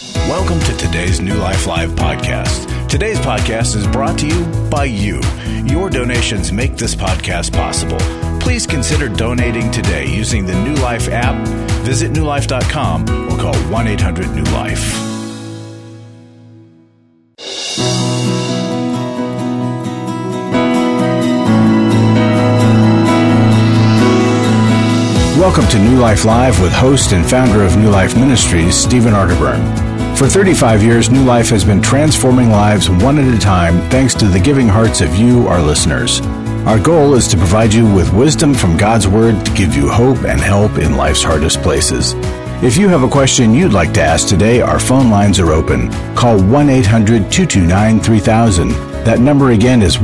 Welcome to today's New Life Live podcast. Today's podcast is brought to you by you. Your donations make this podcast possible. Please consider donating today using the New Life app. Visit newlife.com or call 1-800-NEW-LIFE. Welcome to New Life Live with host and founder of New Life Ministries, Stephen Arterburn. For 35 years, New Life has been transforming lives one at a time thanks to the giving hearts of you, our listeners. Our goal is to provide you with wisdom from God's Word to give you hope and help in life's hardest places. If you have a question you'd like to ask today, our phone lines are open. Call 1-800-229-3000. That number again is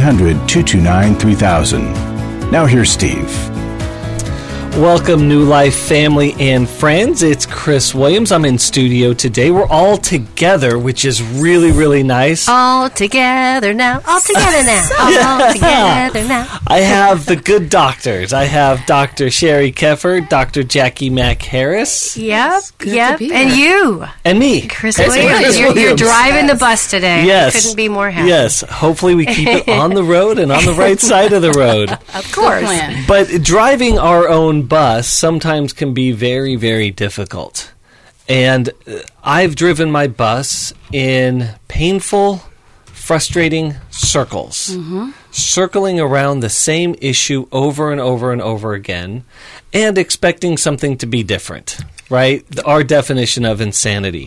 1-800-229-3000. Now here's Steve. Welcome, New Life family and friends. It's Chris Williams. I'm in studio today. We're all together, which is really, really nice. All together now. All together now. All together now. I have the good doctors. I have Dr. Sherry Keffer, Dr. Jackie Mack Harris. Yep. And you. And me. Chris Williams. You're driving the bus today. Yes. Couldn't be more happy. Yes. Hopefully we keep it on the road and on the right side of the road. Of course. But driving our own bus sometimes can be very, very difficult. And I've driven my bus in painful, frustrating circles, circling around the same issue over and over and over again, and expecting something to be different, right? Our definition of insanity.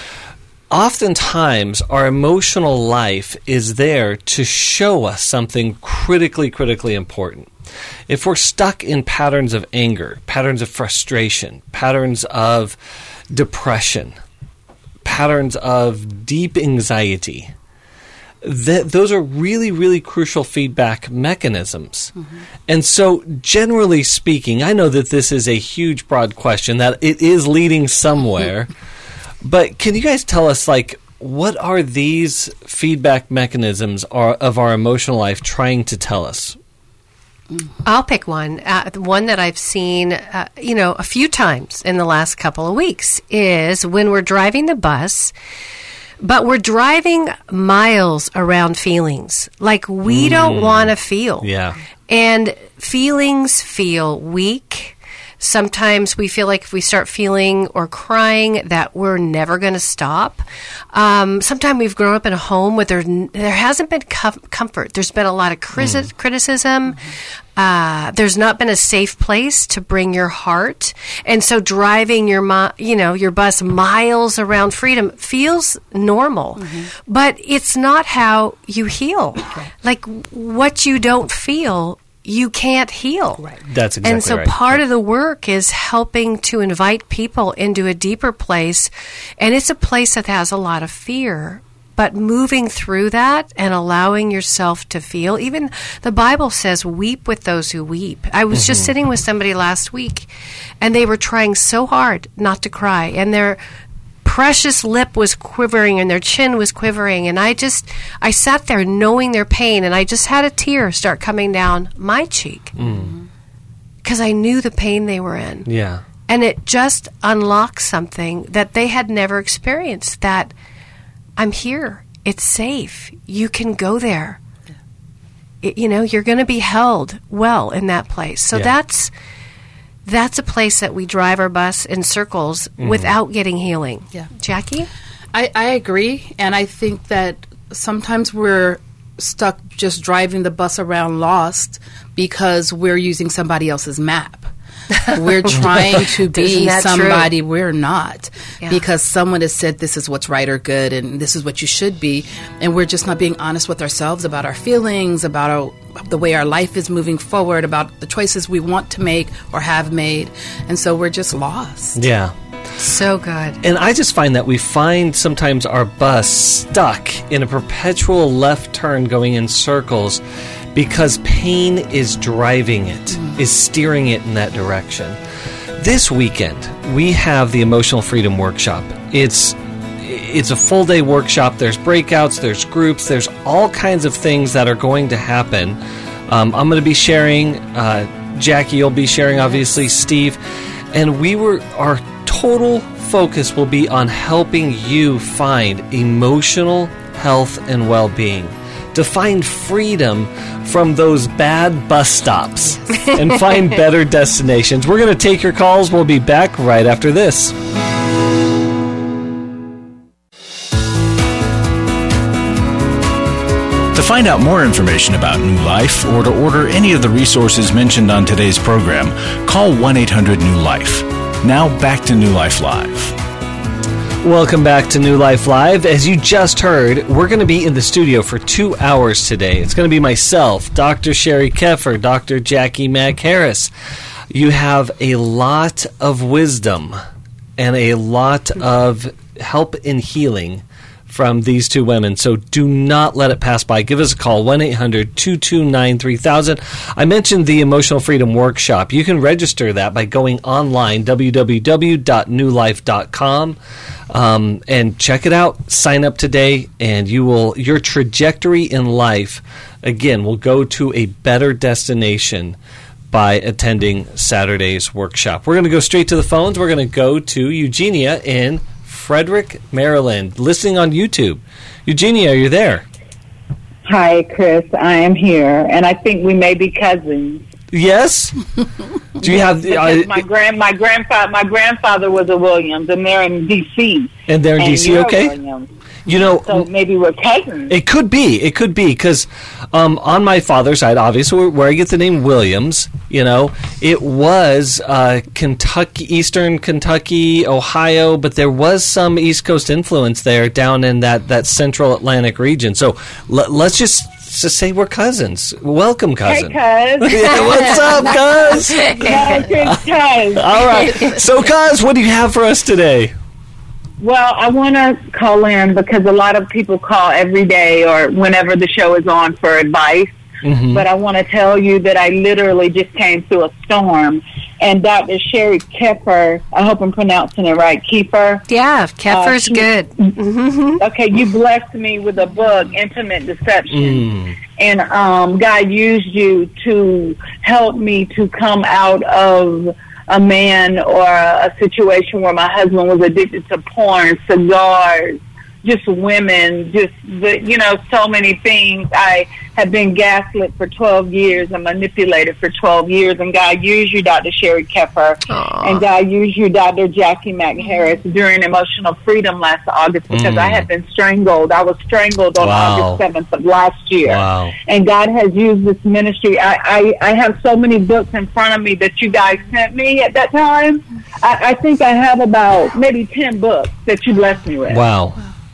Oftentimes, our emotional life is there to show us something critically important. If we're stuck in patterns of anger, patterns of frustration, patterns of depression, patterns of deep anxiety, those are really, really crucial feedback mechanisms. And so, generally speaking, I know that this is a huge, broad question, that it is leading somewhere, but can you guys tell us, what are these feedback mechanisms of our emotional life trying to tell us? I'll pick one. One that I've seen, a few times in the last couple of weeks is when we're driving the bus, but we're driving miles around feelings. Like we don't want to feel. Yeah. And feelings feel weak. Sometimes we feel like if we start feeling or crying that we're never going to stop. Sometimes we've grown up in a home where there hasn't been comfort. There's been a lot of criticism. There's not been a safe place to bring your heart. And so driving your bus miles around freedom feels normal. But it's not how you heal. Like what you don't feel, you can't heal. Right. That's exactly right. And so part of the work is helping to invite people into a deeper place. And it's a place that has a lot of fear. But moving through that and allowing yourself to feel, even the Bible says, weep with those who weep. I was just sitting with somebody last week, and they were trying so hard not to cry. And their precious lip was quivering and their chin was quivering, and I sat there knowing their pain, and I just had a tear start coming down my cheek because I knew the pain they were in. Yeah. And it just unlocked something that they had never experienced, that I'm here, it's safe, you can go there. You're going to be held well in that place. So that's a place that we drive our bus in circles without getting healing. Yeah. Jackie? I agree, and I think that sometimes we're stuck just driving the bus around lost because we're using somebody else's map. We're trying to be somebody we're not because someone has said this is what's right or good and this is what you should be, and we're just not being honest with ourselves about our feelings, about the way our life is moving forward, about the choices we want to make or have made, and so we're just lost. Yeah. So good. And I just find that we find sometimes our bus stuck in a perpetual left turn going in circles because pain is driving it, is steering it in that direction. This weekend, we have the Emotional Freedom Workshop. It's a full-day workshop. There's breakouts, there's groups, there's all kinds of things that are going to happen. I'm going to be sharing, Jackie, you'll be sharing, obviously, Steve. And our total focus will be on helping you find emotional health and well-being, to find freedom from those bad bus stops and find better destinations. We're going to take your calls. We'll be back right after this. To find out more information about New Life or to order any of the resources mentioned on today's program, call 1-800-NEW-LIFE. Now back to New Life Live. Welcome back to New Life Live. As you just heard, we're going to be in the studio for 2 hours today. It's going to be myself, Dr. Sherry Keffer, Dr. Jackie Mack Harris. You have a lot of wisdom and a lot of help in healing from these two women, so do not let it pass by. Give us a call, 1-800-229-3000. I mentioned the Emotional Freedom Workshop. You can register that by going online, www.newlife.com, and check it out. Sign up today, and your trajectory in life, again, will go to a better destination by attending Saturday's workshop. We're going to go straight to the phones. We're going to go to Eugenia in Frederick, Maryland, listening on YouTube. Eugenia, are you there? Hi, Chris. I am here, and I think we may be cousins. Yes. Do you have my grandfather was a Williams, and they're in D.C. And they're in D.C. Okay. Williams. You know, so maybe we're cousins. It could be, because on my father's side, obviously, where I get the name Williams, it was Kentucky, Eastern Kentucky, Ohio, but there was some East Coast influence there down in that Central Atlantic region. So let's just say we're cousins. Welcome, cousin. Hey, cuz. Yeah, what's up, cuz? Cuz. All right. So, cuz, what do you have for us today? Well, I want to call in because a lot of people call every day or whenever the show is on for advice. Mm-hmm. But I want to tell you that I literally just came through a storm. And Dr. Sherry Keffer, I hope I'm pronouncing it right, Keffer. Yeah, Keffer's good. Mm-hmm. Okay, you blessed me with a book, Intimate Deception. And God used you to help me to come out of a man or a situation where my husband was addicted to porn, cigars, just women, so many things. I have been gaslit for 12 years and manipulated for 12 years, and God used you, Dr. Sherry Keffer, and God used you, Dr. Jackie Mack Harris, during Emotional Freedom last August because I had been strangled. I was strangled on August 7th of last year. Wow. And God has used this ministry. I have so many books in front of me that you guys sent me at that time. I think I have about maybe 10 books that you blessed me with. Wow.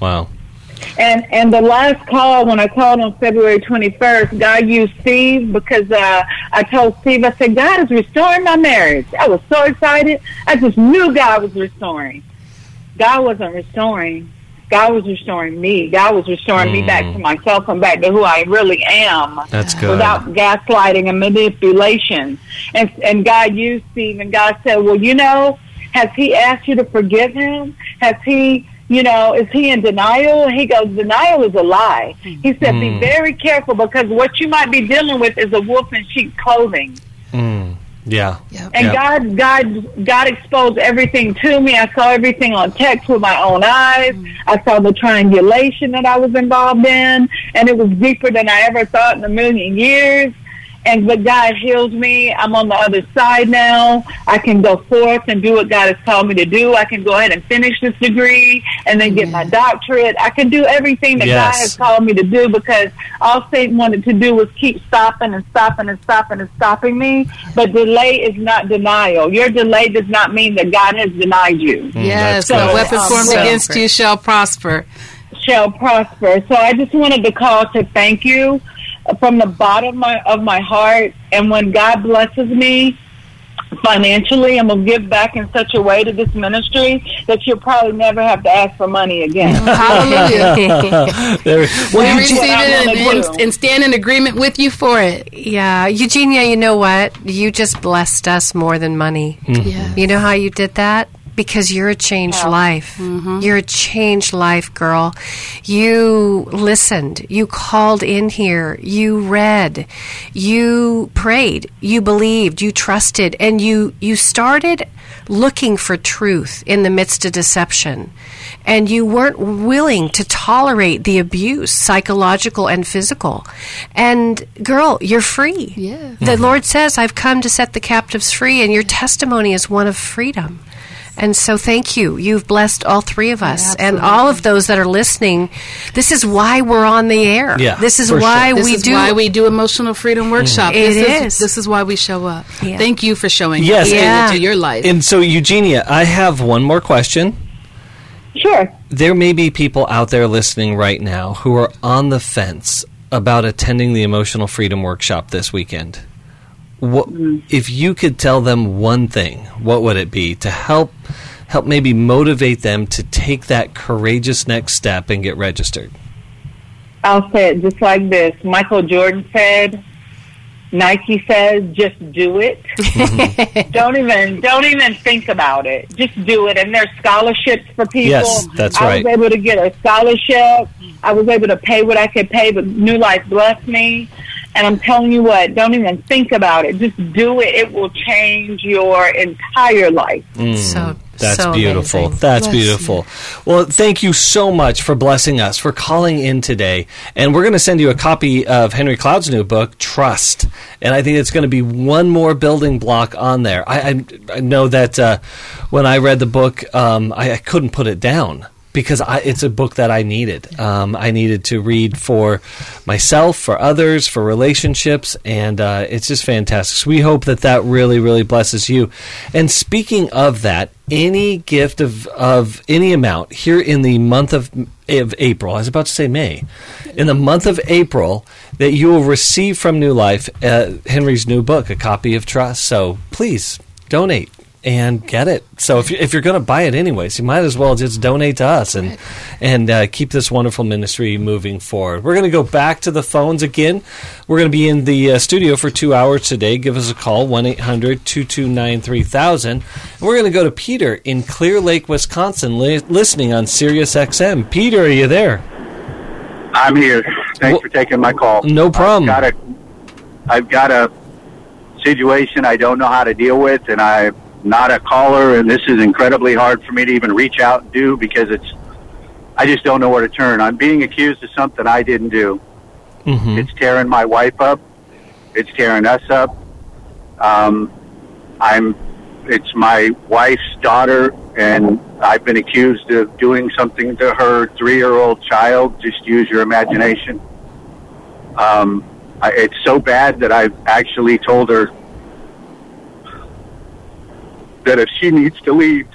And the last call, when I called on February 21st, God used Steve because I told Steve, I said, God is restoring my marriage. I was so excited. I just knew God was restoring. God wasn't restoring. God was restoring me. God was restoring me back to myself and back to who I really am. That's good. Without gaslighting and manipulation. And God used Steve, and God said, well, has he asked you to forgive him? Has he... is he in denial? He goes, denial is a lie. He said, be very careful because what you might be dealing with is a wolf in sheep's clothing. Yeah. And God exposed everything to me. I saw everything on text with my own eyes. I saw the triangulation that I was involved in, and it was deeper than I ever thought in a million years. But God healed me. I'm on the other side now. I can go forth and do what God has called me to do. I can go ahead and finish this degree and then get my doctorate. I can do everything that God has called me to do because all Satan wanted to do was keep stopping and stopping and stopping and stopping me. But delay is not denial. Your delay does not mean that God has denied you. Yes, no weapon formed against you shall prosper. Shall prosper. So I just wanted to call to thank you from the bottom of my heart. And when God blesses me financially, I'm going to give back in such a way to this ministry that you'll probably never have to ask for money again. Hallelujah. We receive it and stand in agreement with you for it. Yeah. Eugenia, you know what? You just blessed us more than money. Yeah. You know how you did that? because you're a changed life. You're a changed life, girl. You listened. You called in here. You read. You prayed. You believed. You trusted. And you started looking for truth in the midst of deception. And you weren't willing to tolerate the abuse, psychological and physical. And girl, you're free. Yeah. The Lord says, I've come to set the captives free, and your testimony is one of freedom. And so thank you. You've blessed all three of us and all of those that are listening. This is why we're on the air. Yeah, this is why This is why we do Emotional Freedom Workshop. This is why we show up. Yeah. Thank you for showing Yes. up into your life. And so, Eugenia, I have one more question. Sure. There may be people out there listening right now who are on the fence about attending the Emotional Freedom Workshop this weekend. What, if you could tell them one thing, what would it be to help maybe motivate them to take that courageous next step and get registered? I'll say it just like this. Michael Jordan said, Nike says, just do it. Don't even think about it. Just do it. And there's scholarships for people. Yes, that's right. I was able to get a scholarship. I was able to pay what I could pay, but New Life blessed me. And I'm telling you what, don't even think about it. Just do it. It will change your entire life. That's so beautiful. amazing. That's beautiful. Well, thank you so much for blessing us, for calling in today. And we're going to send you a copy of Henry Cloud's new book, Trust. And I think it's going to be one more building block on there. I know that when I read the book, I couldn't put it down, because it's a book that I needed. I needed to read for myself, for others, for relationships, and it's just fantastic. So we hope that really, really blesses you. And speaking of that, any gift of any amount here in the month of April, I was about to say May, in the month of April, that you will receive from New Life Henry's new book, a copy of Trust. So please donate and get it. So if you're going to buy it anyways, you might as well just donate to us and keep this wonderful ministry moving forward. We're going to go back to the phones again. We're going to be in the studio for 2 hours today. Give us a call, 1-800-229-3000. And we're going to go to Peter in Clear Lake, Wisconsin, listening on Sirius XM. Peter, are you there? I'm here. Thanks for taking my call. No problem. I've got a situation I don't know how to deal with, and I'm not a caller, and this is incredibly hard for me to even reach out and do, because I just don't know where to turn. I'm being accused of something I didn't do. Mm-hmm. It's tearing my wife up. It's tearing us up. It's my wife's daughter, and I've been accused of doing something to her 3-year-old child. Just use your imagination. It's so bad that I've actually told her that if she needs to leave,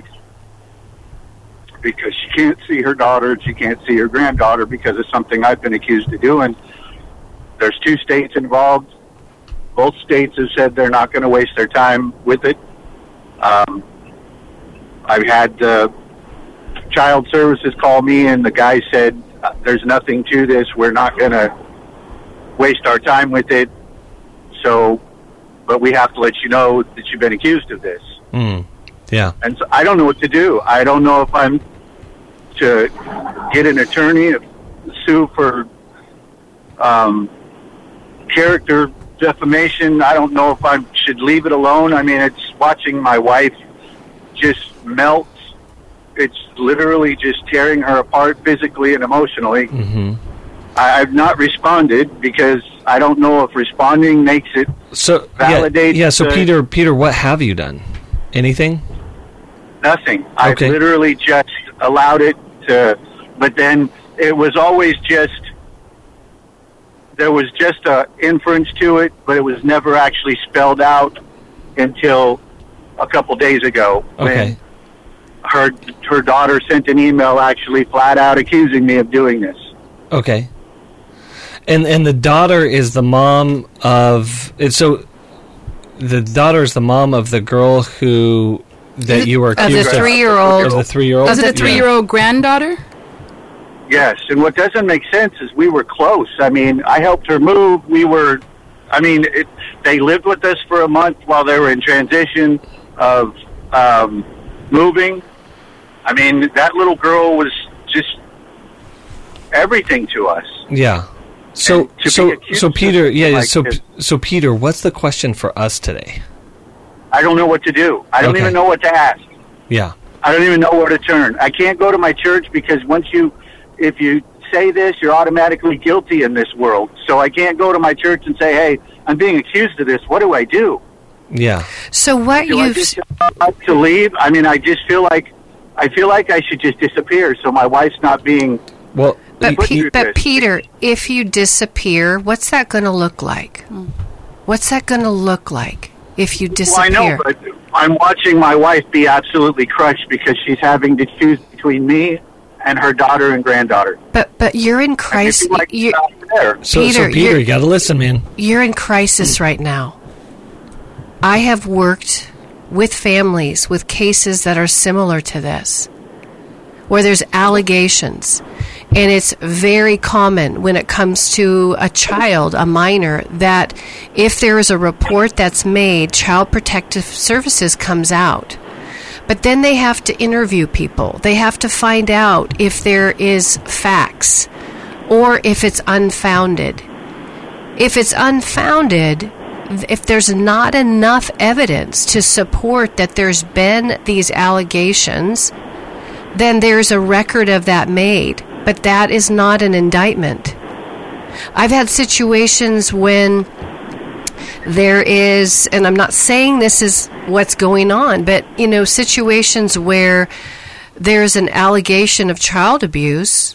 because she can't see her daughter and she can't see her granddaughter because of something I've been accused of doing. There's 2 states involved. Both states have said they're not going to waste their time with it. I've had child services call me, and the guy said, there's nothing to this. We're not going to waste our time with it. But we have to let you know that you've been accused of this. Yeah. And so I don't know what to do. I don't know if I'm to get an attorney, sue for character defamation. I don't know if I should leave it alone. I mean, it's watching my wife just melt. It's literally just tearing her apart physically and emotionally. Mm-hmm. I've not responded because I don't know if responding makes it validate. Yeah. So Peter, what have you done? Anything? Nothing. Okay. I've literally just allowed it to, but then it was always just, there was just a inference to it, but it was never actually spelled out until a couple days ago. Okay. When her daughter sent an email actually flat out accusing me of doing this. Okay. And the daughter is the mom of, so the daughter is the mom of the girl that you were accused of. The 3-year-old. Of the 3-year-old? Was it a 3-year-old granddaughter? Yes, and what doesn't make sense is we were close. I mean, I helped her move. They lived with us for a month while they were in transition of moving. I mean, that little girl was just everything to us. Yeah. So Peter, so Peter, what's the question for us today? I don't know what to do. I don't even know what to ask. Yeah. I don't even know where to turn. I can't go to my church because if you say this, you're automatically guilty in this world. So I can't go to my church and say, hey, I'm being accused of this. What do I do? Yeah. So what do I just have to leave? I mean, I feel like I should just disappear so my wife's not being... Well, but Peter, if you disappear, what's that going to look like? What's that going to look like if you disappear? Well, I know, but I'm watching my wife be absolutely crushed because she's having to choose between me and her daughter and granddaughter. But you're in crisis. Peter, you got to listen, man. You're in crisis right now. I have worked with families with cases that are similar to this, where there's allegations. And it's very common when it comes to a child, a minor, that if there is a report that's made, Child Protective Services comes out. But then they have to interview people. They have to find out if there is facts or if it's unfounded. If it's unfounded, if there's not enough evidence to support that there's been these allegations, then there's a record of that made. But that is not an indictment. I've had situations when there is, and I'm not saying this is what's going on, but, situations where there's an allegation of child abuse,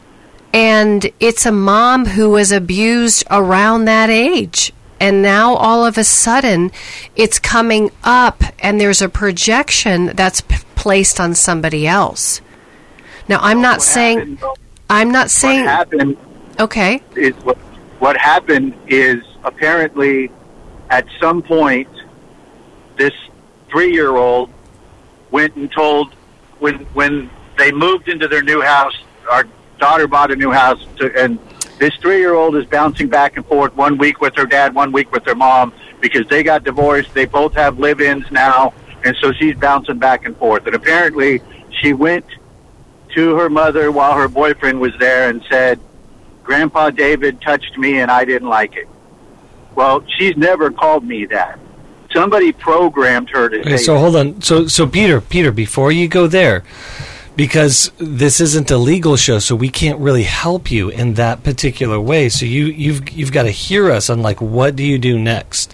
and it's a mom who was abused around that age. And now all of a sudden it's coming up and there's a projection that's placed on somebody else. Now, I'm not saying... What happened? Okay. What happened is apparently at some point this 3-year-old went and told when they moved into their new house. Our daughter bought a new house, and this 3-year-old is bouncing back and forth 1 week with her dad, 1 week with their mom because they got divorced. They both have live-ins now, and so she's bouncing back and forth. And apparently she went to her mother while her boyfriend was there and said, Grandpa David touched me and I didn't like it. Well, she's never called me that. Somebody programmed her to say so that. Hold on. So Peter, before you go there, because this isn't a legal show, so we can't really help you in that particular way. So you've got to hear us on what do you do next?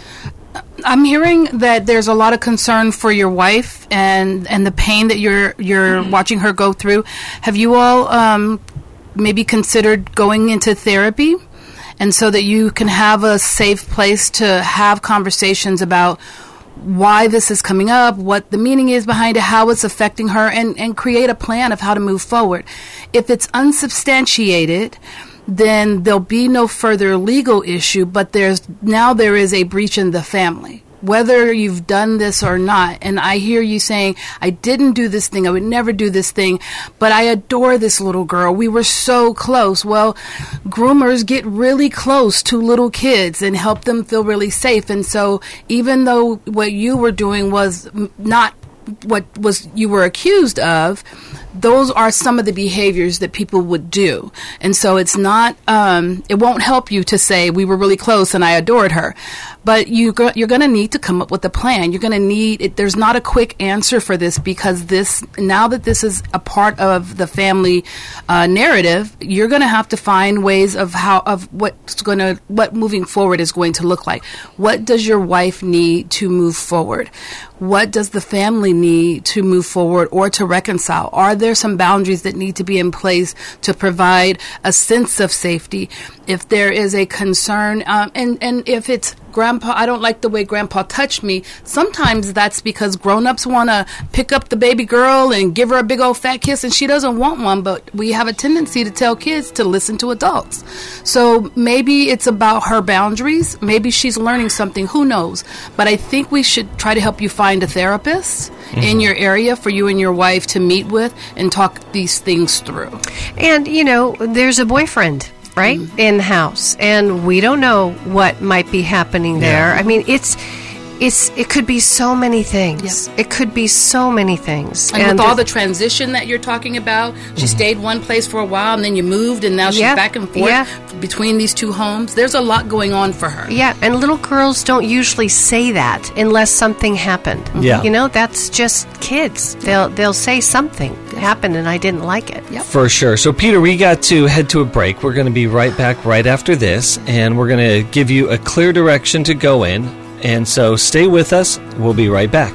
I'm hearing that there's a lot of concern for your wife and the pain that you're watching her go through. Have you all maybe considered going into therapy, and so that you can have a safe place to have conversations about why this is coming up, what the meaning is behind it, how it's affecting her, and create a plan of how to move forward? If it's unsubstantiated, then there'll be no further legal issue, but there is a breach in the family, whether you've done this or not. And I hear you saying, I didn't do this thing, I would never do this thing, but I adore this little girl. We were so close. Well, groomers get really close to little kids and help them feel really safe. And so even though what you were doing was not what you were accused of, those are some of the behaviors that people would do. And so it's not, it won't help you to say we were really close and I adored her. But you're going to need to come up with a plan. You're going to need it. There's not a quick answer for this, because now that this is a part of the family narrative, you're going to have to find ways of what moving forward is going to look like. What does your wife need to move forward? What does the family need to move forward or to reconcile? Are there some boundaries that need to be in place to provide a sense of safety? If there is a concern, and if it's Grandpa, I don't like the way Grandpa touched me, sometimes that's because grown-ups want to pick up the baby girl and give her a big old fat kiss, and she doesn't want one, but we have a tendency to tell kids to listen to adults. So maybe it's about her boundaries. Maybe she's learning something. Who knows? But I think we should try to help you find a therapist in your area for you and your wife to meet with and talk these things through. And, there's a boyfriend, right, in the house, and we don't know what might be happening there. I mean, it could be so many things. It could be so many things. And with all the transition that you're talking about, she stayed one place for a while, and then you moved, and now she's back and forth between these two homes. There's a lot going on for her. Yeah, and little girls don't usually say that unless something happened. Yeah. You know, that's just kids. They'll say something happened and I didn't like it. Yep. For sure. So, Peter, we got to head to a break. We're going to be right back right after this, and we're going to give you a clear direction to go in. And so stay with us. We'll be right back.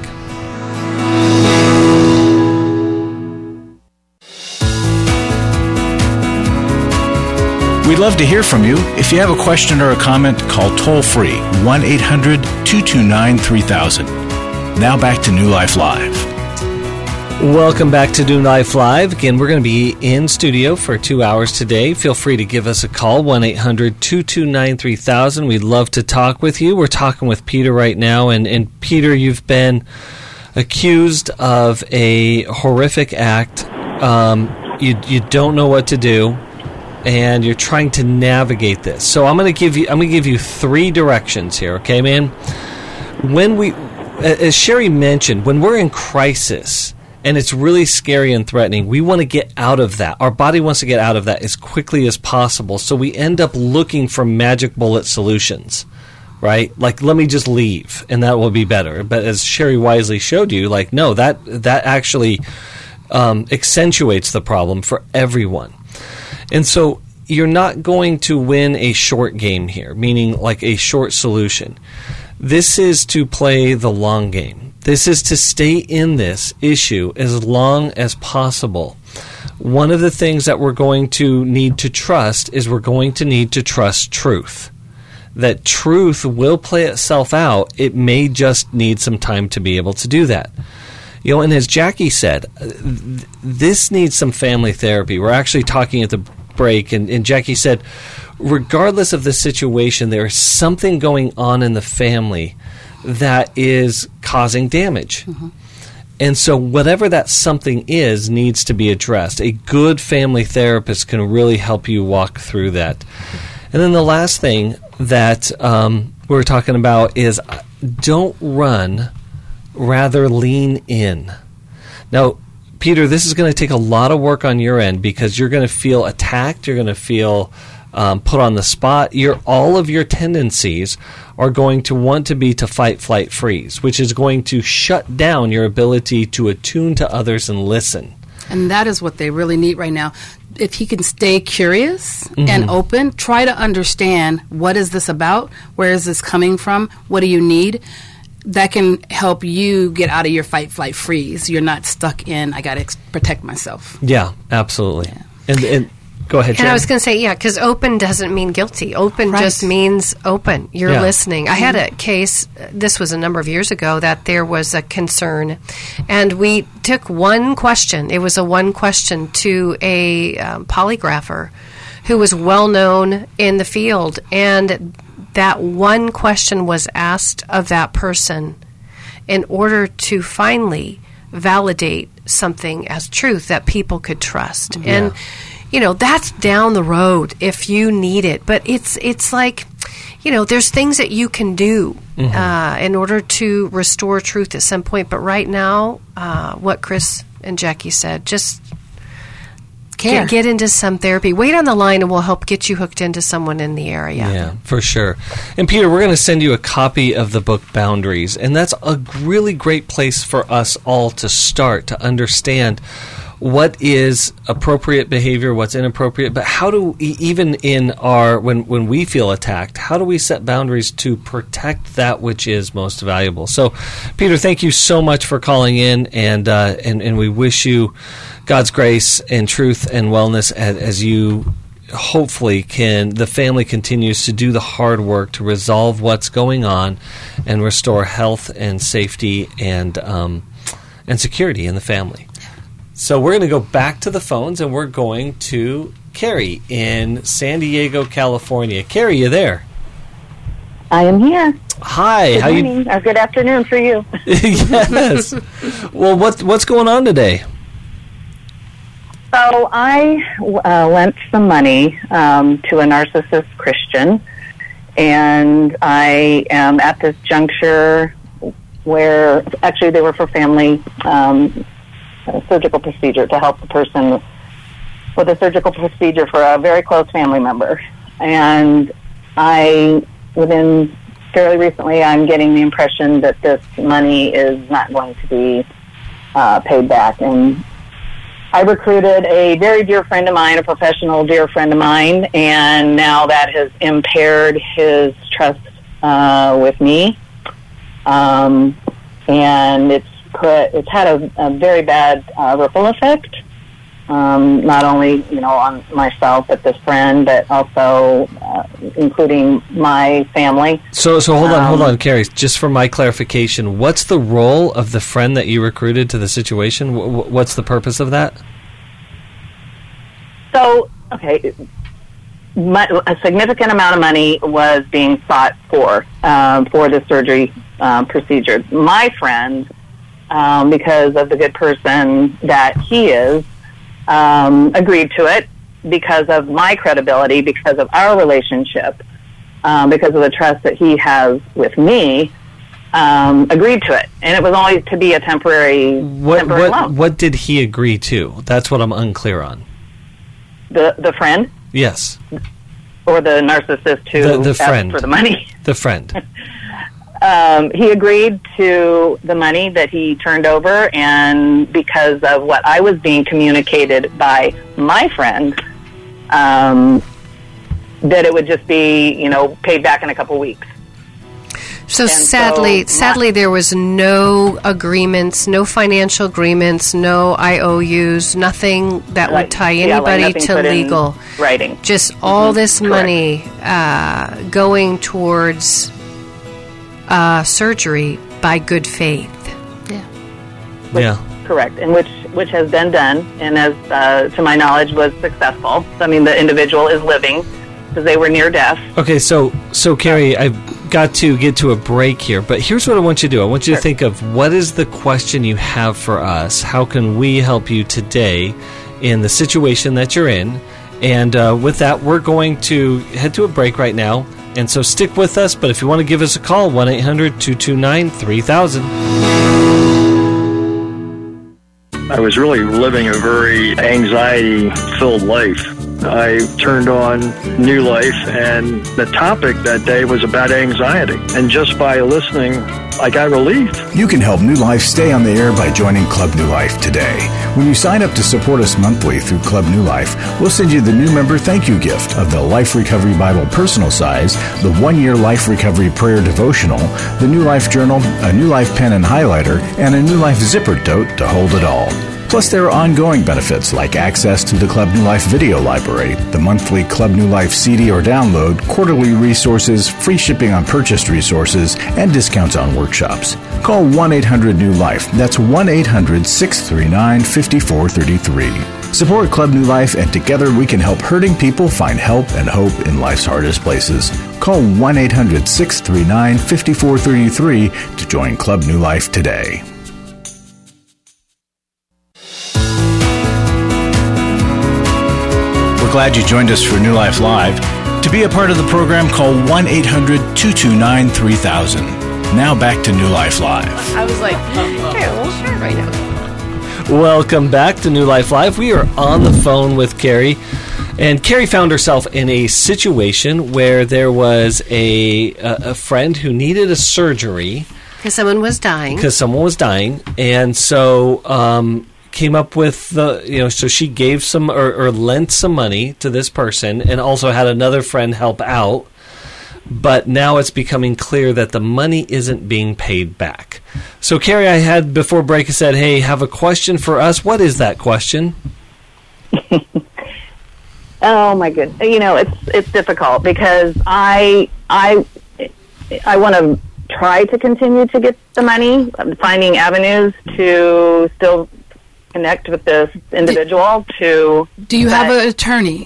We'd love to hear from you. If you have a question or a comment, call toll-free 1-800-229-3000. Now back to New Life Live. Welcome back to New Life Live. Again, we're going to be in studio for 2 hours today. Feel free to give us a call, 1-800-229-3000. We'd love to talk with you. We're talking with Peter right now. And Peter, you've been accused of a horrific act. You don't know what to do, and you're trying to navigate this. So I'm going to give you 3 directions here, okay, man? As Sherry mentioned, when we're in crisis and it's really scary and threatening, we want to get out of that. Our body wants to get out of that as quickly as possible. So we end up looking for magic bullet solutions, right? Like, let me just leave and that will be better. But as Sherry wisely showed you, like, no, that actually accentuates the problem for everyone. And so you're not going to win a short game here, meaning like a short solution. This is to play the long game. This is to stay in this issue as long as possible. One of the things that we're going to need to trust is we're going to need to trust truth. That truth will play itself out. It may just need some time to be able to do that. You know, and as Jackie said, this needs some family therapy. We're actually talking at the break, and Jackie said, regardless of the situation, there is something going on in the family that is causing damage. Mm-hmm. And so whatever that something is needs to be addressed. A good family therapist can really help you walk through that. And then the last thing that we're talking about is don't run, rather lean in. Now, Peter, this is going to take a lot of work on your end because you're going to feel attacked, you're going to feel put on the spot. All of your tendencies are going to want to be to fight, flight, freeze, which is going to shut down your ability to attune to others and listen. And that is what they really need right now. If he can stay curious and open, try to understand, what is this about? Where is this coming from? What do you need? That can help you get out of your fight, flight, freeze. You're not stuck in, I got to protect myself. Yeah, absolutely. Yeah. And go ahead, Jen. And I was going to say, yeah, because open doesn't mean guilty. Open just means open. You're listening. I had a case, this was a number of years ago, that there was a concern. And we took one question. It was a one question to a polygrapher who was well known in the field. And that one question was asked of that person in order to finally validate something as truth that people could trust. Yeah. And you know, that's down the road if you need it. But it's like, you know, there's things that you can do in order to restore truth at some point. But right now, what Chris and Jackie said, just get into some therapy. Wait on the line and we'll help get you hooked into someone in the area. Yeah, for sure. And Peter, we're going to send you a copy of the book Boundaries. And that's a really great place for us all to start to understand what is appropriate behavior, what's inappropriate, but how do we, even in our, when we feel attacked, how do we set boundaries to protect that which is most valuable? So, Peter, thank you so much for calling in, and we wish you God's grace and truth and wellness as you hopefully the family continues to do the hard work to resolve what's going on and restore health and safety and security in the family. So we're going to go back to the phones, and we're going to Carrie in San Diego, California. Carrie, you there? I am here. Hi. Good morning, or good afternoon for you. Yes. Well, what's going on today? So I lent some money to a narcissist Christian, and I am at this juncture where actually they were for family surgical procedure to help the person with a surgical procedure for a very close family member. And within fairly recently, I'm getting the impression that this money is not going to be paid back. And I recruited a very dear friend of mine, a professional dear friend of mine, and now that has impaired his trust with me. And it's had a very bad ripple effect, not only on myself but this friend, but also including my family. So hold on, Carrie. Just for my clarification, what's the role of the friend that you recruited to the situation? What's the purpose of that? So, okay, a significant amount of money was being sought for the surgery procedure. My friend, because of the good person that he is, agreed to it because of my credibility, because of our relationship, because of the trust that he has with me, agreed to it. And it was only to be a temporary loan. What did he agree to? That's what I'm unclear on. The friend? Yes. Or the narcissist who the friend. asked for the money? The friend. He agreed to the money that he turned over, and because of what I was being communicated by my friend, that it would just be, paid back in a couple weeks. So sadly, there was no agreements, no financial agreements, no IOUs, nothing that would tie anybody to legal writing. Just all this money going towards surgery by good faith. Correct, and which has been done, and as to my knowledge was successful. I mean, the individual is living because they were near death. Okay, so Carrie, I've got to get to a break here, but here's what I want you to do. I want you to think of what is the question you have for us. How can we help you today in the situation that you're in? And with that, we're going to head to a break right now. And so stick with us, but if you want to give us a call, 1-800-229-3000. I was really living a very anxiety-filled life. I turned on New Life, and the topic that day was about anxiety. And just by listening, I got relief. You can help New Life stay on the air by joining Club New Life today. When you sign up to support us monthly through Club New Life, we'll send you the new member thank you gift of the Life Recovery Bible personal size, the 1-year Life Recovery Prayer Devotional, the New Life Journal, a New Life pen and highlighter, and a New Life zipper tote to hold it all. Plus, there are ongoing benefits like access to the Club New Life video library, the monthly Club New Life CD or download, quarterly resources, free shipping on purchased resources, and discounts on workshops. Call 1-800-NEW-LIFE. That's 1-800-639-5433. Support Club New Life, and together we can help hurting people find help and hope in life's hardest places. Call 1-800-639-5433 to join Club New Life today. Glad you joined us for New Life Live. To be a part of the program, call 1-800-229-3000. Now back to New Life Live. I was like, hey, a little short right now. Welcome back to New Life Live. We are on the phone with Carrie. And Carrie found herself in a situation where there was a friend who needed a surgery. Because someone was dying. And so came up with so she gave some or lent some money to this person and also had another friend help out. But now it's becoming clear that the money isn't being paid back. So, Carrie, I had before break said, hey, have a question for us. What is that question? Oh, my goodness. It's difficult because I want to try to continue to get the money. I'm finding avenues to still connect with this individual to... Do you have an attorney?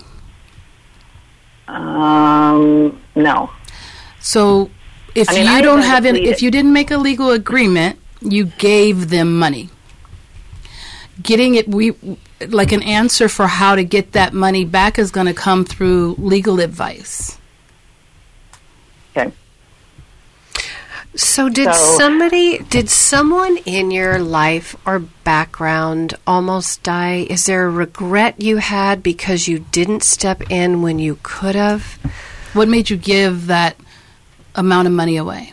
No. So if if you didn't make a legal agreement, you gave them money. Getting it, like an answer for how to get that money back is going to come through legal advice. Okay. So did someone in your life or background almost die? Is there a regret you had because you didn't step in when you could have? What made you give that amount of money away?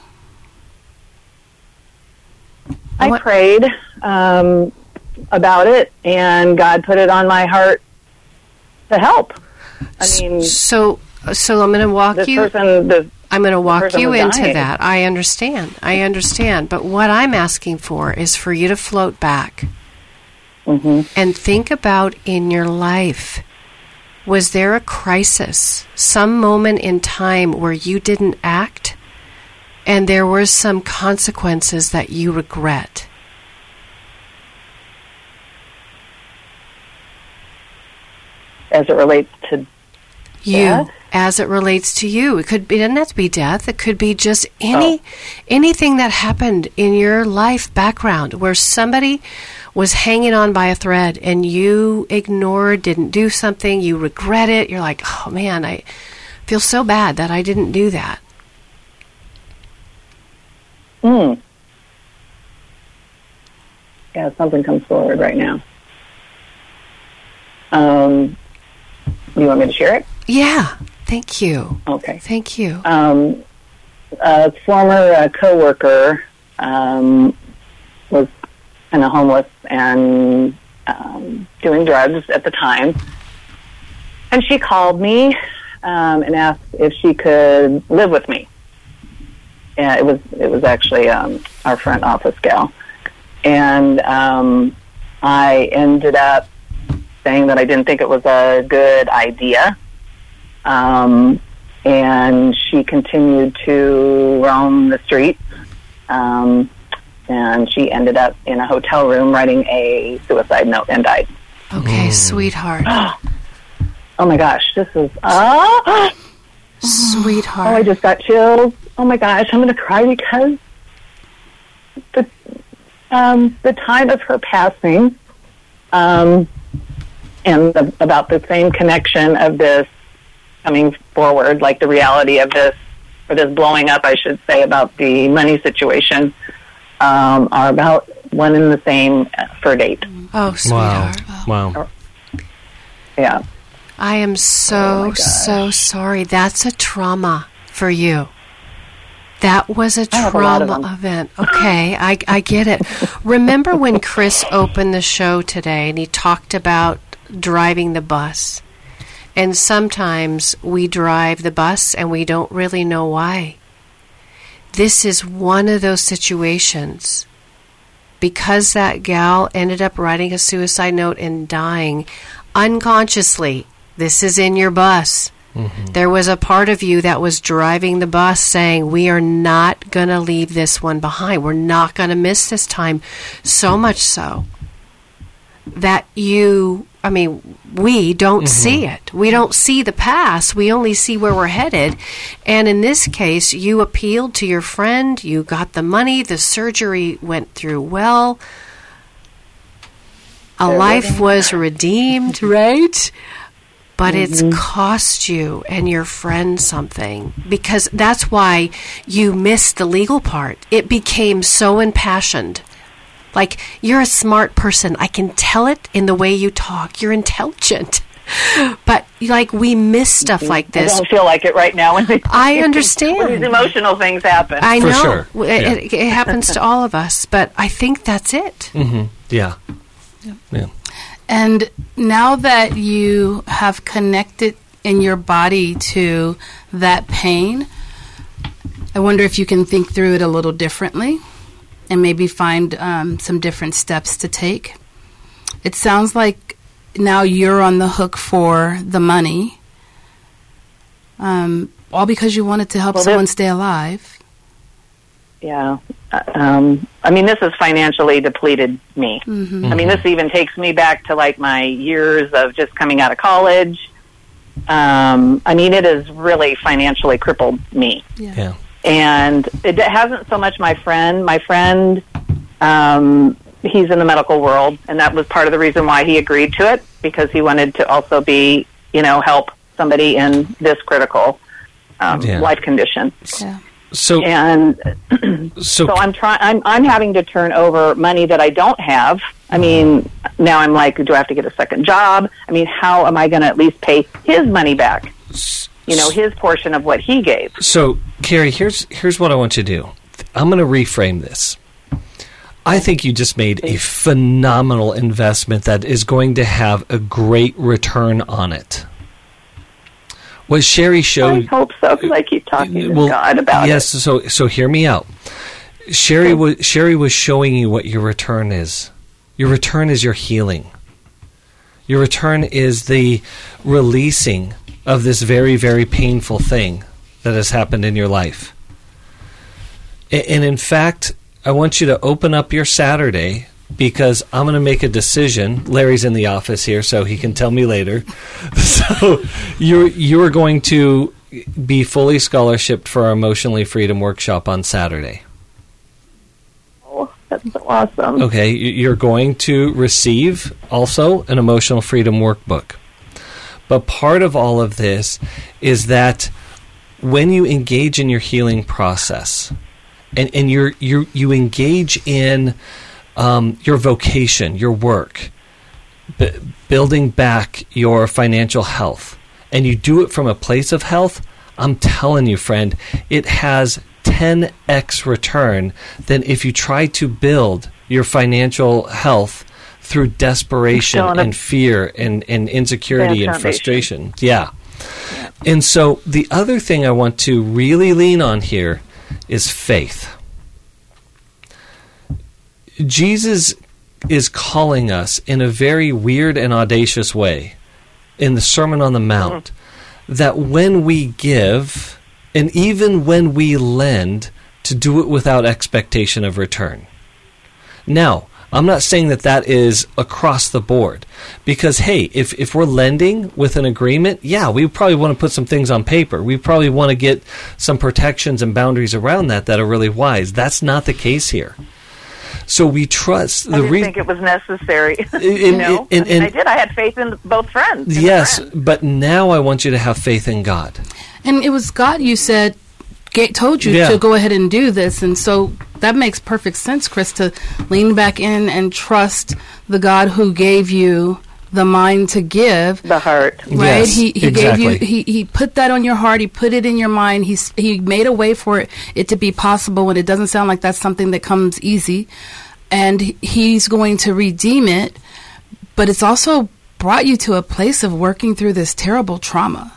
I prayed about it, and God put it on my heart to help. I mean, so I'm going to walk you. I'm going to walk you into that. I understand. But what I'm asking for is for you to float back and think about in your life, was there a crisis, some moment in time where you didn't act and there were some consequences that you regret? As it relates to you, as it relates to you. It doesn't have to be death. It could be just anything that happened in your life background where somebody was hanging on by a thread and you ignored, didn't do something, you regret it. You're like, oh man, I feel so bad that I didn't do that. Yeah, something comes forward right now. You want me to share it? Yeah, thank you. Okay. Thank you. A former coworker was kind of homeless and doing drugs at the time, and she called me and asked if she could live with me. Yeah, it was actually our front office gal, and I ended up saying that I didn't think it was a good idea. And she continued to roam the streets. And she ended up in a hotel room writing a suicide note and died. Okay, sweetheart. Oh my gosh, this is... Sweetheart. Oh, I just got chills. Oh my gosh, I'm going to cry because the time of her passing... and about the same connection of this coming forward, like the reality of this, or this blowing up, I should say, about the money situation, are about one and the same for date. Oh, sweetheart. Wow. Yeah. I am so sorry. That's a trauma for you. That was a trauma event. Okay, I get it. Remember when Chris opened the show today and he talked about driving the bus? And sometimes we drive the bus and we don't really know why. This is one of those situations. Because that gal ended up writing a suicide note and dying unconsciously, this is in your bus. There was a part of you that was driving the bus saying, we are not going to leave this one behind. We're not going to miss this time. So much so that we don't see it. We don't see the past. We only see where we're headed. And in this case, you appealed to your friend. You got the money. The surgery went through well. A life was redeemed, right? But it's cost you and your friend something, because that's why you missed the legal part. It became so impassioned. Like, you're a smart person. I can tell it in the way you talk. You're intelligent. But, like, we miss stuff like this. I don't feel like it right now. I understand. When these emotional things happen. I know. For sure. It happens to all of us. But I think that's it. Yeah. And now that you have connected in your body to that pain, I wonder if you can think through it a little differently and maybe find some different steps to take. It sounds like now you're on the hook for the money, all because you wanted to help someone stay alive. Yeah. I mean, this has financially depleted me. I mean, this even takes me back to, like, my years of just coming out of college. I mean, it has really financially crippled me. Yeah. And it hasn't so much my friend. My friend, he's in the medical world, and that was part of the reason why he agreed to it, because he wanted to also be, help somebody in this critical life condition. Yeah. So I'm having to turn over money that I don't have. I mean, now I'm like, do I have to get a second job? I mean, how am I going to at least pay his money back? You know, his portion of what he gave. So, Carrie, here's what I want you to do. I'm going to reframe this. I think you just made a phenomenal investment that is going to have a great return on it. What Sherry showed... I hope so, because I keep talking to God about it. Yes, so hear me out. Sherry was showing you what your return is. Your return is your healing. Your return is the releasing of this very, very painful thing that has happened in your life. And in fact, I want you to open up your Saturday, because I'm going to make a decision. Larry's in the office here, so he can tell me later. So you're going to be fully scholarshiped for our Emotionally Freedom Workshop on Saturday. Oh, that's so awesome. Okay, you're going to receive also an Emotional Freedom Workbook. But part of all of this is that when you engage in your healing process, and you engage in your vocation, your work, building back your financial health, and you do it from a place of health, I'm telling you, friend, it has 10x return than if you try to build your financial health through desperation and fear and insecurity and frustration. Yeah. And so the other thing I want to really lean on here is faith. Jesus is calling us in a very weird and audacious way in the Sermon on the Mount that when we give, and even when we lend, to do it without expectation of return. Now, I'm not saying that is across the board, because, hey, if we're lending with an agreement, yeah, we probably want to put some things on paper. We probably want to get some protections and boundaries around that are really wise. That's not the case here. So we trust. I didn't think it was necessary. I did. I had faith in both friends. Yes, but now I want you to have faith in God. And it was God, you said, told you to go ahead and do this. And so that makes perfect sense, Chris, to lean back in and trust the God who gave you the mind to give. The heart. Right? Yes, he exactly. gave you, he put that on your heart. He put it in your mind. He made a way for it to be possible, and it doesn't sound like that's something that comes easy. And he's going to redeem it, but it's also brought you to a place of working through this terrible trauma.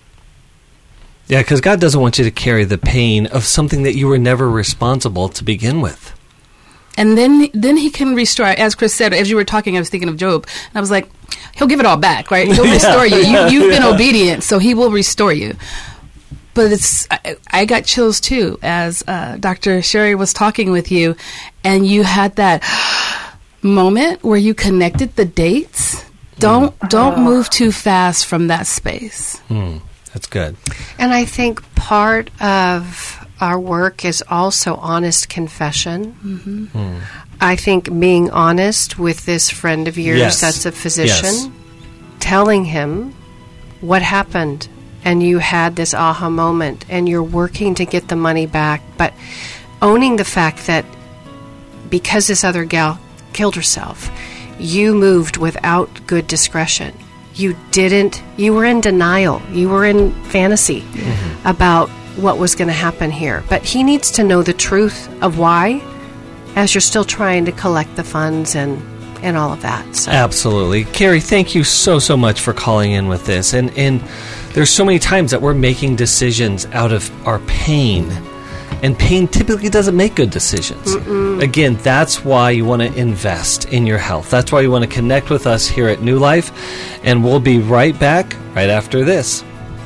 Yeah, because God doesn't want you to carry the pain of something that you were never responsible to begin with. And then he can restore. As Chris said, as you were talking, I was thinking of Job. And I was like, he'll give it all back, right? He'll restore you. You've been obedient, so he will restore you. But I got chills too as Dr. Sherry was talking with you, and you had that moment where you connected the dates. Don't move too fast from that space. That's good. And I think part of our work is also honest confession. I think being honest with this friend of yours that's a physician, telling him what happened, and you had this aha moment, and you're working to get the money back, but owning the fact that because this other gal killed herself, you moved without good discretion. You were in denial. You were in fantasy about what was going to happen here. But he needs to know the truth of why, as you're still trying to collect the funds and all of that. So. Absolutely. Carrie, thank you so much for calling in with this. And there's so many times that we're making decisions out of our pain, and pain typically doesn't make good decisions. Again, that's why you want to invest in your health. That's why you want to connect with us here at New Life, and we'll be right back right after this.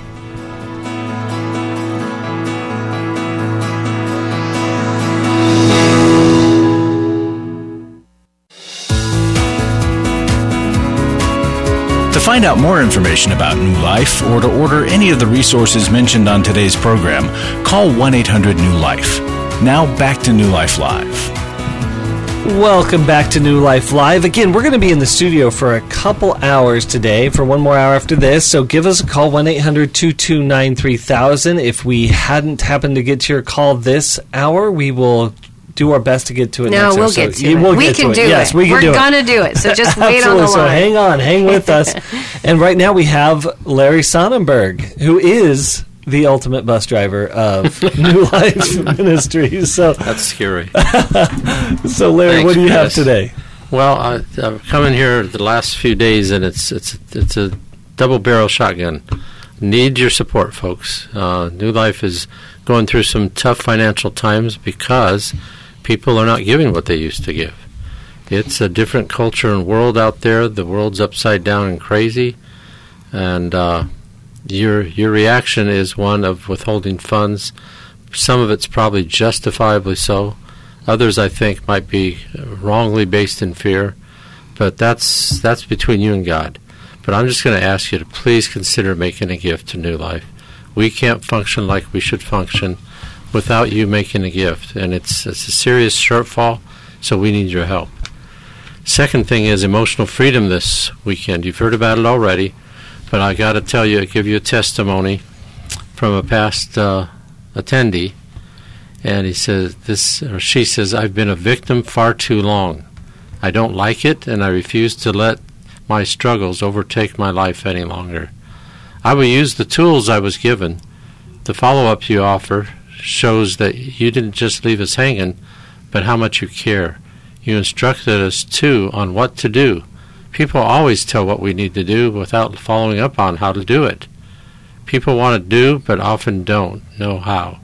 To find out more information about New Life or to order any of the resources mentioned on today's program, call 1-800-NEW-LIFE. Now back to New Life Live. Welcome back to New Life Live. Again, we're going to be in the studio for a couple hours today, for one more hour after this, so give us a call, 1-800-229-3000. If we hadn't happened to get to your call this hour, we will do our best to get to it next hour. No, we'll get to it. We can do it. Yes, we can We're do it. going to do it, so just wait on the line. So hang on, hang with us. And right now we have Larry Sonnenberg, who is the ultimate bus driver of New Life Ministries. So that's scary. So, Larry, what do you have today? Well, I've come in here the last few days, and it's a double-barrel shotgun. Need your support, folks. New Life is going through some tough financial times because people are not giving what they used to give. It's a different culture and world out there. The world's upside down and crazy, and your reaction is one of withholding funds. Some of it's probably justifiably so. Others, I think, might be wrongly based in fear. But that's between you and God. But I'm just going to ask you to please consider making a gift to New Life. We can't function like we should function without you making a gift. And it's a serious shortfall, so we need your help. Second thing is emotional freedom this weekend. You've heard about it already. But I got to tell you, give you a testimony from a past attendee, and he says she says, I've been a victim far too long. I don't like it, and I refuse to let my struggles overtake my life any longer. I will use the tools I was given. The follow-up you offer shows that you didn't just leave us hanging, but how much you care. You instructed us, too, on what to do. People always tell what we need to do without following up on how to do it. People want to do, but often don't know how.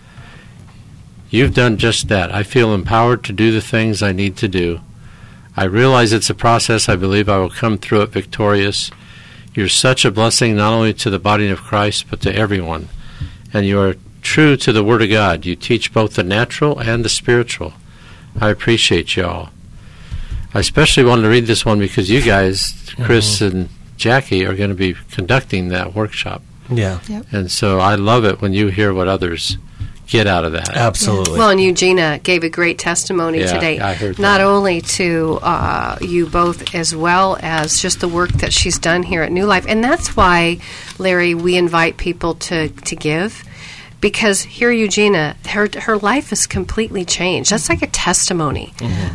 You've done just that. I feel empowered to do the things I need to do. I realize it's a process. I believe I will come through it victorious. You're such a blessing not only to the body of Christ, but to everyone. And you are true to the Word of God. You teach both the natural and the spiritual. I appreciate you all. I especially wanted to read this one because you guys, Chris and Jackie, are going to be conducting that workshop. Yeah. Yep. And so I love it when you hear what others get out of that. Absolutely. Well, and Eugenia gave a great testimony today, I heard not that. only to you both as well as just the work that she's done here at New Life. And that's why, Larry, we invite people to give. Because here, Eugenia, her life is completely changed. That's like a testimony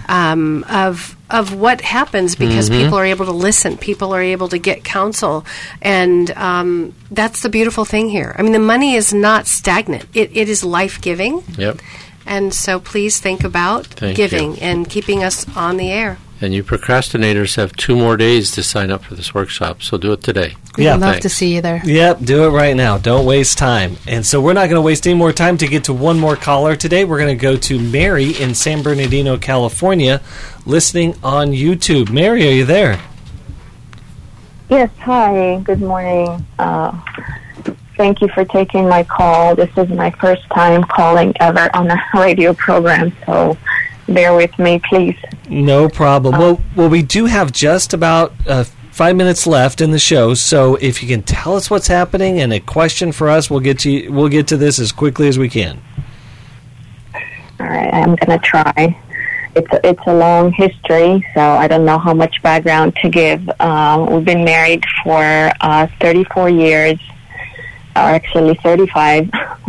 of what happens because people are able to listen, people are able to get counsel, and that's the beautiful thing here. I mean, the money is not stagnant; it is life-giving. Yep. And so, please think about giving and keeping us on the air. And you procrastinators have 2 more days to sign up for this workshop, so do it today. We'd love Thanks. to see you there. Yep, do it right now. Don't waste time. And so we're not going to waste any more time to get to one more caller today. We're going to go to Mary in San Bernardino, California, listening on YouTube. Mary, are you there? Yes, hi. Good morning. Thank you for taking my call. This is my first time calling ever on a radio program, so bear with me, please. No problem. Well, we do have just about 5 minutes left in the show, so if you can tell us what's happening and a question for us, we'll get to this as quickly as we can. All right, I'm going to try. It's a long history, so I don't know how much background to give. We've been married for 34 years, or actually 35.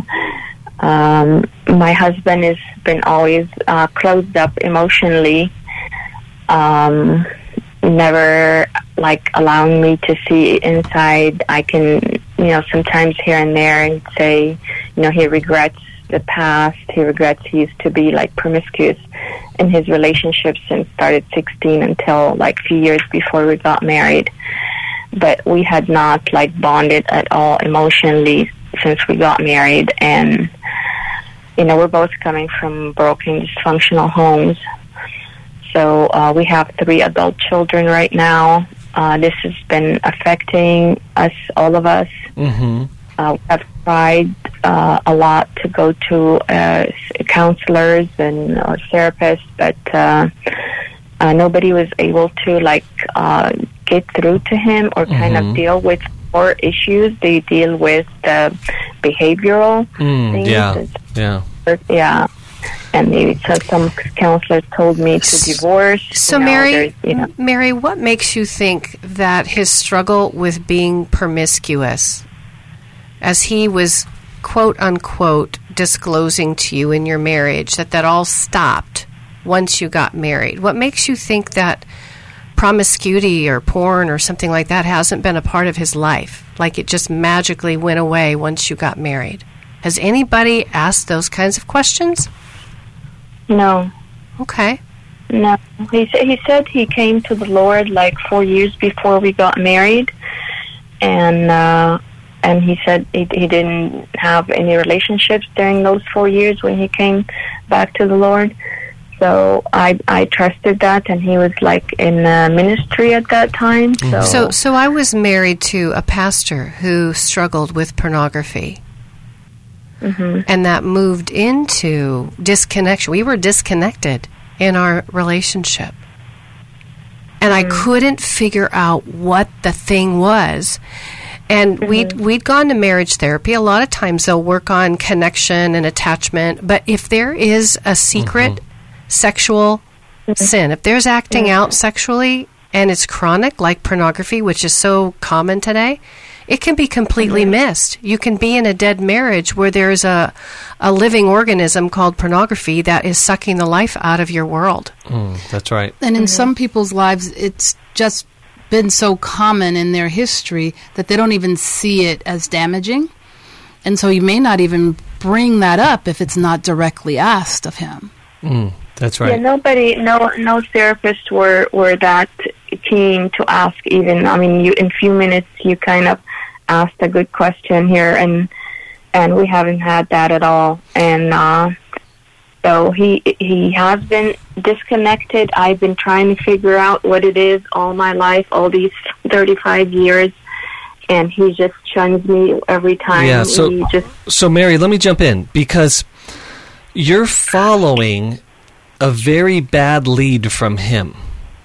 My husband has been always closed up emotionally, never allowing me to see inside. I can, sometimes here and there and say, he regrets the past. He regrets he used to be promiscuous in his relationships and started 16 until a few years before we got married. But we had not bonded at all emotionally since we got married, and we're both coming from broken, dysfunctional homes. So we have 3 adult children right now. This has been affecting us, all of us. Mm-hmm. We have tried a lot to go to counselors and therapists, but nobody was able to get through to him or kind of deal with core issues. They deal with the behavioral things. Yeah. Yeah. some counselors told me to divorce. So, Mary, what makes you think that his struggle with being promiscuous, as he was, quote unquote, disclosing to you in your marriage, that all stopped once you got married? What makes you think that promiscuity or porn or something like that hasn't been a part of his life, like it just magically went away once you got married? Has anybody asked those kinds of questions? No. Okay. No. He said he came to the Lord like 4 years before we got married, and he said he didn't have any relationships during those 4 years when he came back to the Lord. So I trusted that, and he was like in ministry at that time. So I was married to a pastor who struggled with pornography. Mm-hmm. And that moved into disconnection. We were disconnected in our relationship. And I couldn't figure out what the thing was. And we'd gone to marriage therapy. A lot of times they'll work on connection and attachment. But if there is a secret sexual sin, if there's acting out sexually and it's chronic, like pornography, which is so common today, it can be completely missed. You can be in a dead marriage where there's a living organism called pornography that is sucking the life out of your world. That's right. And in some people's lives, it's just been so common in their history that they don't even see it as damaging. And so you may not even bring that up if it's not directly asked of him. That's right. Yeah, no therapists were that keen to ask even. I mean, in a few minutes you kind of asked a good question here, and we haven't had that at all. And so he has been disconnected. I've been trying to figure out what it is all my life, all these 35 years, and he just shuns me every time. Yeah, so Mary, let me jump in, because you're following a very bad lead from him.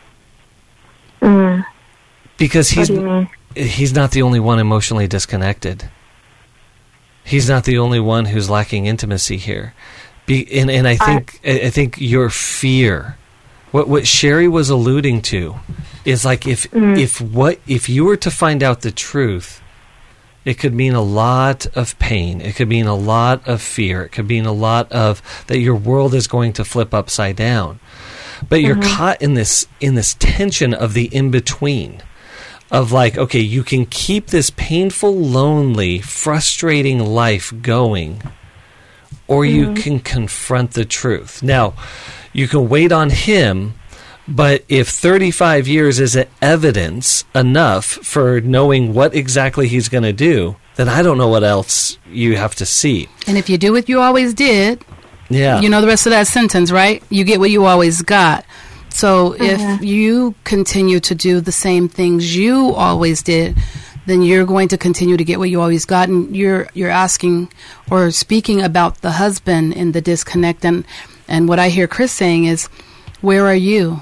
Because he's not the only one emotionally disconnected. He's not the only one who's lacking intimacy here. And I think your fear, what Sherry was alluding to, is like if you were to find out the truth, it could mean a lot of pain. It could mean a lot of fear. It could mean a lot of that your world is going to flip upside down. But you're caught in this tension of the in-between, of like, okay, you can keep this painful, lonely, frustrating life going, or you can confront the truth. Now, you can wait on him, but if 35 years is evidence enough for knowing what exactly he's going to do, then I don't know what else you have to see. And if you do what you always did, yeah, you know the rest of that sentence, right? You get what you always got. So if you continue to do the same things you always did, then you're going to continue to get what you always got. And you're asking or speaking about the husband in the disconnect. And what I hear Chris saying is, where are you?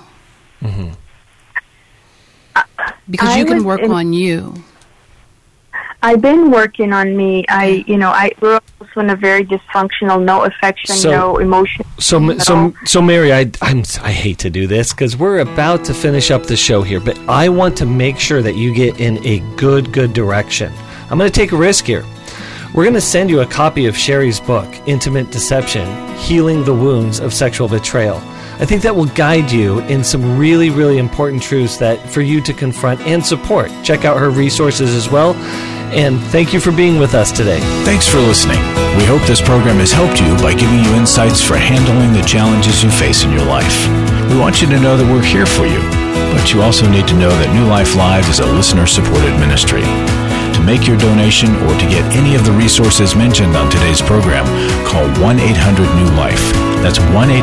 Because you can work on you. I've been working on me. I grew up in a very dysfunctional, no affection, no emotion. So Mary, I hate to do this because we're about to finish up the show here, but I want to make sure that you get in a good direction. I'm going to take a risk here. We're going to send you a copy of Sherry's book, Intimate Deception: Healing the Wounds of Sexual Betrayal. I think that will guide you in some really, really important truths that for you to confront and support. Check out her resources as well. And thank you for being with us today. Thanks for listening. We hope this program has helped you by giving you insights for handling the challenges you face in your life. We want you to know that we're here for you, but you also need to know that New Life Live is a listener-supported ministry. To make your donation or to get any of the resources mentioned on today's program, call 1-800-NEW-LIFE. That's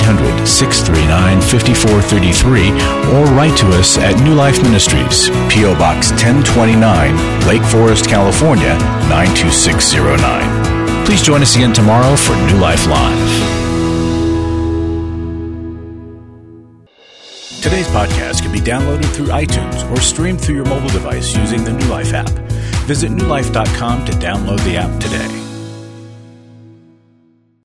1-800-639-5433, or write to us at New Life Ministries, P.O. Box 1029, Lake Forest, California, 92609. Please join us again tomorrow for New Life Live. Today's podcast can be downloaded through iTunes or streamed through your mobile device using the New Life app. Visit newlife.com to download the app today.